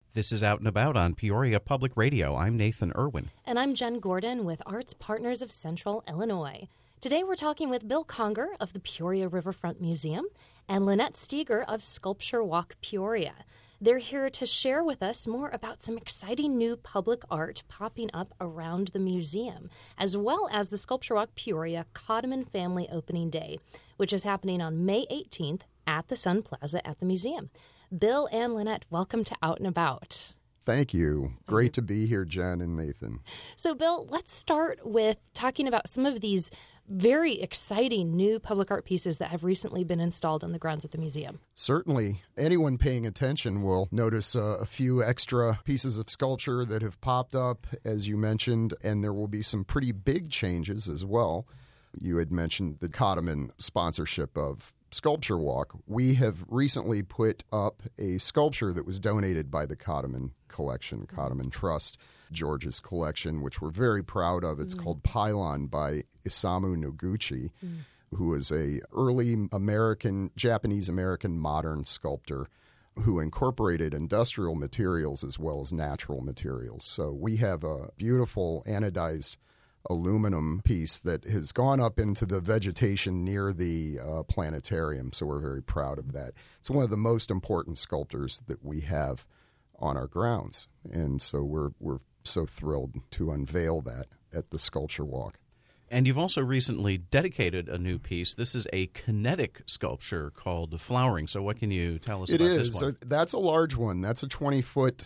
This is Out and About on Peoria Public Radio. I'm Nathan Irwin. And I'm Jen Gordon with Arts Partners of Central Illinois. Today we're talking with Bill Conger of the Peoria Riverfront Museum and Lynette Steger of Sculpture Walk Peoria. They're here to share with us more about some exciting new public art popping up around the museum, as well as the Sculpture Walk Peoria Codman Family Opening Day, which is happening on May 18th at the Sun Plaza at the museum. Bill and Lynette, welcome to Out and About. Thank you. Great to be here, Jen and Nathan. So, Bill, let's start with talking about some of these very exciting new public art pieces that have recently been installed on the grounds at the museum. Certainly, anyone paying attention will notice a few extra pieces of sculpture that have popped up, as you mentioned, and there will be some pretty big changes as well. You had mentioned the Codman sponsorship of Sculpture Walk. We have recently put up a sculpture that was donated by the Codman Collection, Codman Trust, George's collection, which we're very proud of. It's called Pylon by Isamu Noguchi, who is a early Japanese-American modern sculptor who incorporated industrial materials as well as natural materials. So we have a beautiful anodized aluminum piece that has gone up into the vegetation near the planetarium, so we're very proud of that. It's one of the most important sculptures that we have on our grounds, and so we're so thrilled to unveil that at the Sculpture Walk. And you've also recently dedicated a new piece. This is a kinetic sculpture called Flowering. So what can you tell us about this one? That's a large one. That's a 20-foot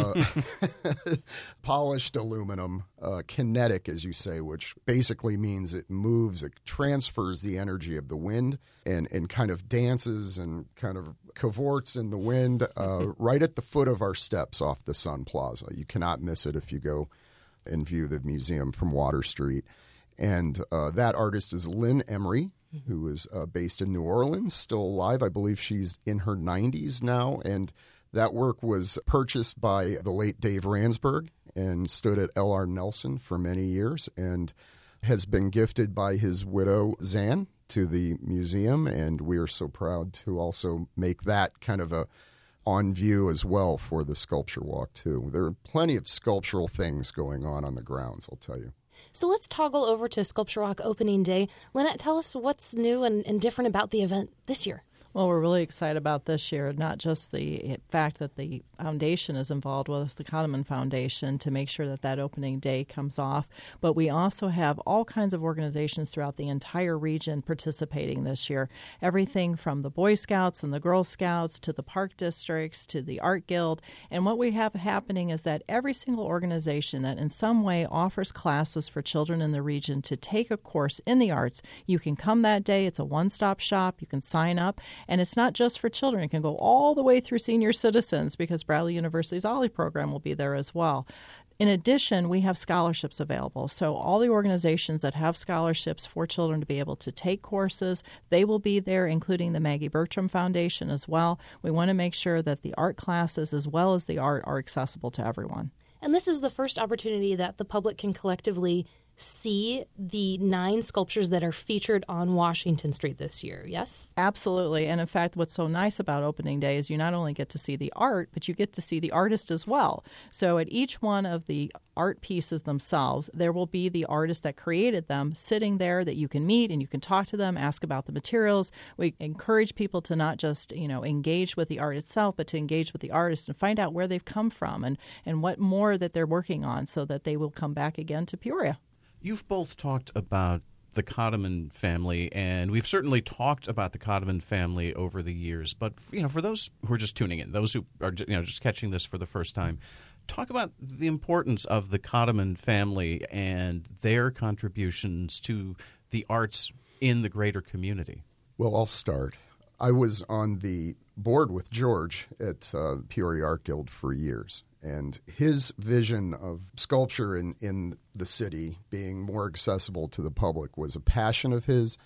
polished aluminum, kinetic, as you say, which basically means it moves, it transfers the energy of the wind and kind of dances and kind of cavorts in the wind right at the foot of our steps off the Sun Plaza. You cannot miss it if you go and view the museum from Water Street. And that artist is Lynn Emery, who is based in New Orleans, still alive. I believe she's in her 90s now. And that work was purchased by the late Dave Ransberg and stood at L.R. Nelson for many years and has been gifted by his widow, Zan, to the museum. And we are so proud to also make that kind of a on view as well for the Sculpture Walk, too. There are plenty of sculptural things going on the grounds, I'll tell you. So let's toggle over to Sculpture Walk Opening Day. Lynette, tell us what's new and different about the event this year. Well, we're really excited about this year, not just the fact that the foundation is involved with us, the Codman Foundation, to make sure that that opening day comes off, but we also have all kinds of organizations throughout the entire region participating this year. Everything from the Boy Scouts and the Girl Scouts to the park districts to the Art Guild. And what we have happening is that every single organization that in some way offers classes for children in the region to take a course in the arts, you can come that day. It's a one-stop shop. You can sign up. And it's not just for children. It can go all the way through senior citizens because Bradley University's OLLI program will be there as well. In addition, we have scholarships available. So all the organizations that have scholarships for children to be able to take courses, they will be there, including the Maggie Bertram Foundation as well. We want to make sure that the art classes as well as the art are accessible to everyone. And this is the first opportunity that the public can collectively see the 9 sculptures that are featured on Washington Street this year, yes? Absolutely. And in fact, what's so nice about opening day is you not only get to see the art, but you get to see the artist as well. So at each one of the art pieces themselves, there will be the artist that created them sitting there that you can meet and you can talk to them, ask about the materials. We encourage people to not just, engage with the art itself, but to engage with the artist and find out where they've come from and what more that they're working on so that they will come back again to Peoria. You've both talked about the Codman family, and we've certainly talked about the Codman family over the years. But for those who are just tuning in, those who are just catching this for the first time, talk about the importance of the Codman family and their contributions to the arts in the greater community. Well, I'll start. I was on the board with George at Peoria Art Guild for years. And his vision of sculpture in the city being more accessible to the public was a passion of his.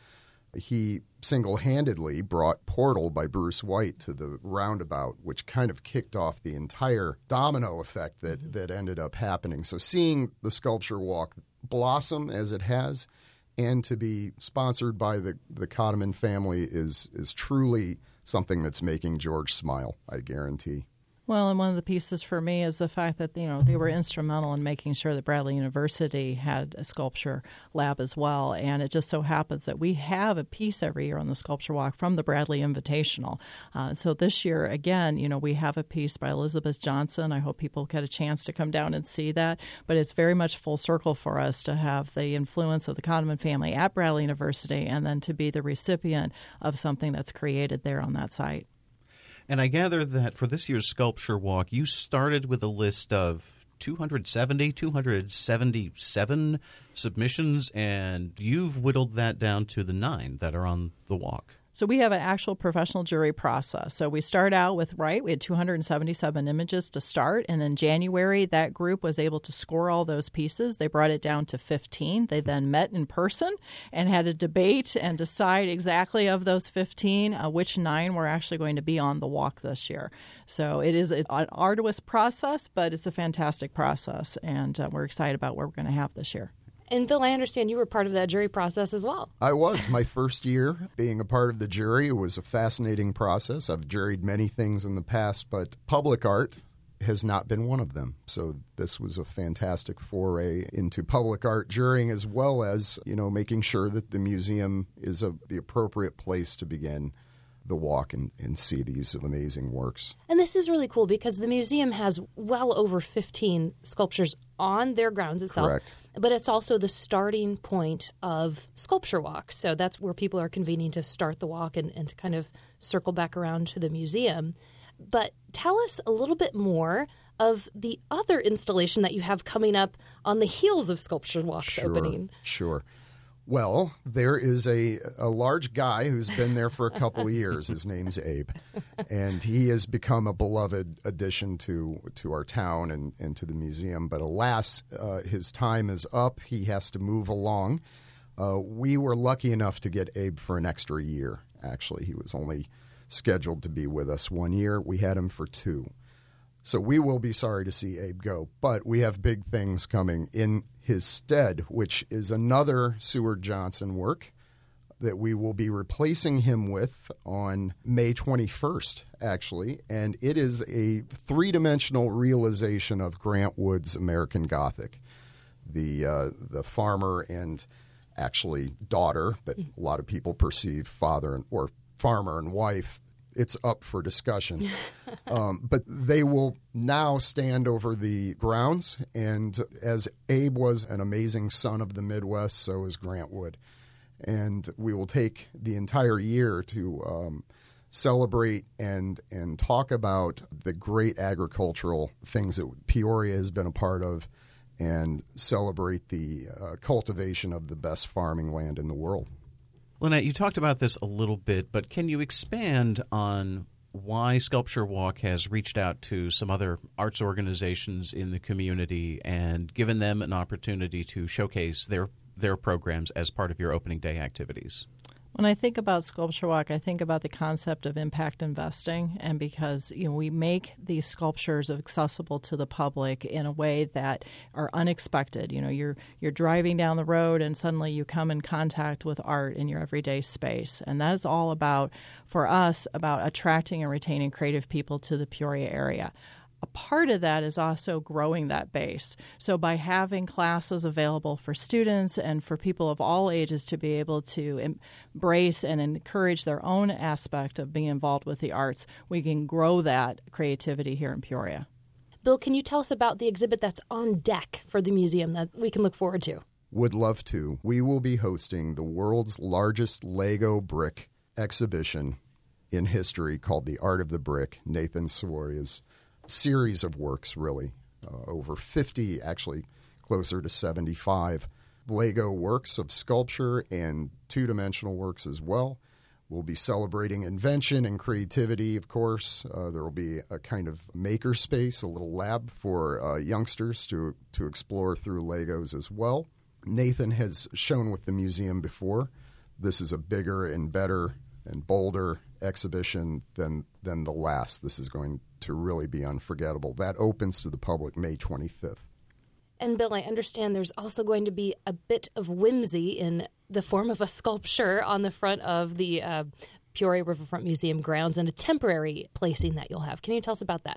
He single-handedly brought Portal by Bruce White to the roundabout, which kind of kicked off the entire domino effect that ended up happening. So seeing the Sculpture Walk blossom as it has and to be sponsored by the Codman family is truly something that's making George smile, I guarantee. Well, and one of the pieces for me is the fact that, they were instrumental in making sure that Bradley University had a sculpture lab as well. And it just so happens that we have a piece every year on the Sculpture Walk from the Bradley Invitational. So this year, again, we have a piece by Elizabeth Johnson. I hope people get a chance to come down and see that. But it's very much full circle for us to have the influence of the Kahneman family at Bradley University and then to be the recipient of something that's created there on that site. And I gather that for this year's Sculpture Walk, you started with a list of 277 submissions, and you've whittled that down to the 9 that are on the walk. So we have an actual professional jury process. So we start out with, we had 277 images to start. And in January, that group was able to score all those pieces. They brought it down to 15. They then met in person and had a debate and decide exactly of those 15, which 9 were actually going to be on the walk this year. So it's an arduous process, but it's a fantastic process. And we're excited about what we're going to have this year. And Bill, I understand you were part of that jury process as well. I was. My first year being a part of the jury. It was a fascinating process. I've juried many things in the past, but public art has not been one of them. So this was a fantastic foray into public art jurying, as well as, making sure that the museum is the appropriate place to begin the walk and see these amazing works. And this is really cool because the museum has well over 15 sculptures on their grounds itself. Correct. But it's also the starting point of Sculpture Walk. So that's where people are convening to start the walk and to kind of circle back around to the museum. But tell us a little bit more of the other installation that you have coming up on the heels of Sculpture Walk's opening. Sure. Well, there is a large guy who's been there for a couple of years. His name's Abe, and he has become a beloved addition to our town and to the museum. But alas, his time is up. He has to move along. We were lucky enough to get Abe for an extra year, actually. He was only scheduled to be with us 1 year. We had him for 2. So we will be sorry to see Abe go, but we have big things coming in his stead, which is another Seward Johnson work that we will be replacing him with on May 21st, actually. And it is a 3-dimensional realization of Grant Wood's American Gothic. The farmer and actually daughter, but a lot of people perceive father or farmer and wife. It's up for discussion. But they will now stand over the grounds. And as Abe was an amazing son of the Midwest, so is Grant Wood. And we will take the entire year to celebrate and talk about the great agricultural things that Peoria has been a part of and celebrate the cultivation of the best farming land in the world. Lynette, you talked about this a little bit, but can you expand on why Sculpture Walk has reached out to some other arts organizations in the community and given them an opportunity to showcase their programs as part of your opening day activities? When I think about Sculpture Walk, I think about the concept of impact investing, and because we make these sculptures accessible to the public in a way that are unexpected. You're driving down the road and suddenly you come in contact with art in your everyday space, and that is all about, for us, about attracting and retaining creative people to the Peoria area. A part of that is also growing that base. So by having classes available for students and for people of all ages to be able to embrace and encourage their own aspect of being involved with the arts, we can grow that creativity here in Peoria. Bill, can you tell us about the exhibit that's on deck for the museum that we can look forward to? Would love to. We will be hosting the world's largest Lego brick exhibition in history called The Art of the Brick, Nathan Sawaria's series of works, really. Over 50, actually closer to 75 Lego works of sculpture and 2-dimensional works as well. We'll be celebrating invention and creativity, of course. There will be a kind of maker space, a little lab for youngsters to explore through Legos as well. Nathan has shown with the museum before. This is a bigger and better and bolder exhibition than the last. This is going to really be unforgettable. That opens to the public May 25th. And Bill, I understand there's also going to be a bit of whimsy in the form of a sculpture on the front of the Peoria Riverfront Museum grounds and a temporary placing that you'll have. Can you tell us about that?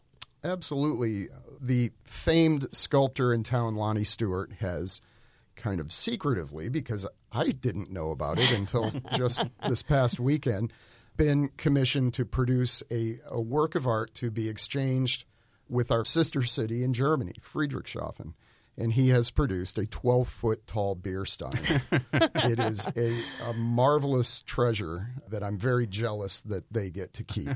Absolutely. The famed sculptor in town, Lonnie Stewart, has kind of secretively, because I didn't know about it until just this past weekend, been commissioned to produce a work of art to be exchanged with our sister city in Germany, Friedrichshafen. And he has produced a 12-foot tall beer stein. It is a marvelous treasure that I'm very jealous that they get to keep.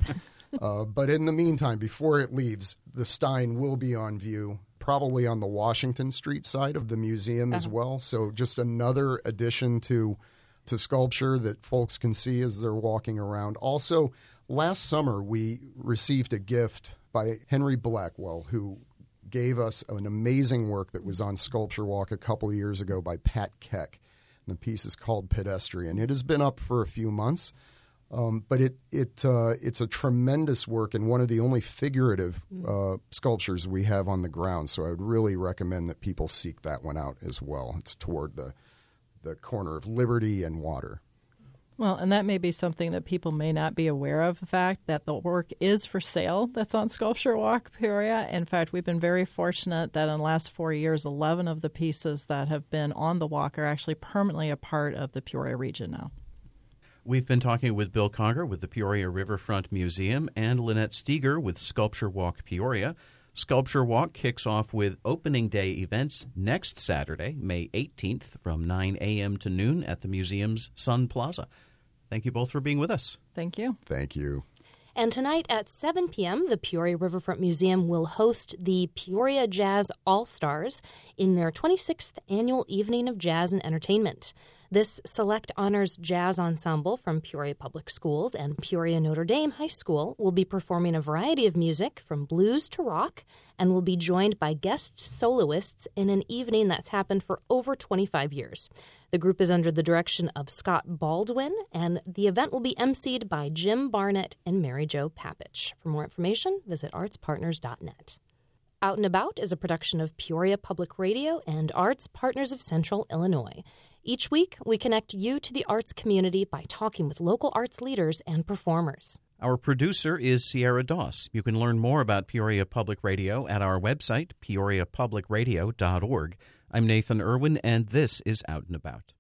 But in the meantime, before it leaves, the stein will be on view, probably on the Washington Street side of the museum as well. So just another addition to sculpture that folks can see as they're walking around. Also, last summer we received a gift by Henry Blackwell, who gave us an amazing work that was on Sculpture Walk a couple of years ago by Pat Keck. And the piece is called Pedestrian. It has been up for a few months, but it's a tremendous work and one of the only figurative sculptures we have on the ground. So I would really recommend that people seek that one out as well. It's toward the corner of Liberty and Water. Well, and that may be something that people may not be aware of, the fact that the work is for sale that's on Sculpture Walk Peoria. In fact, we've been very fortunate that in the last 4 years, 11 of the pieces that have been on the walk are actually permanently a part of the Peoria region now. We've been talking with Bill Conger with the Peoria Riverfront Museum and Lynette Steger with Sculpture Walk Peoria. Sculpture Walk kicks off with opening day events next Saturday, May 18th, from 9 a.m. to noon at the museum's Sun Plaza. Thank you both for being with us. Thank you. Thank you. And tonight at 7 p.m., the Peoria Riverfront Museum will host the Peoria Jazz All-Stars in their 26th annual Evening of Jazz and Entertainment. This select honors jazz ensemble from Peoria Public Schools and Peoria Notre Dame High School will be performing a variety of music from blues to rock and will be joined by guest soloists in an evening that's happened for over 25 years. The group is under the direction of Scott Baldwin, and the event will be emceed by Jim Barnett and Mary Jo Papich. For more information, visit artspartners.net. Out and About is a production of Peoria Public Radio and Arts Partners of Central Illinois. Each week, we connect you to the arts community by talking with local arts leaders and performers. Our producer is Sierra Doss. You can learn more about Peoria Public Radio at our website, peoriapublicradio.org. I'm Nathan Irwin, and this is Out and About.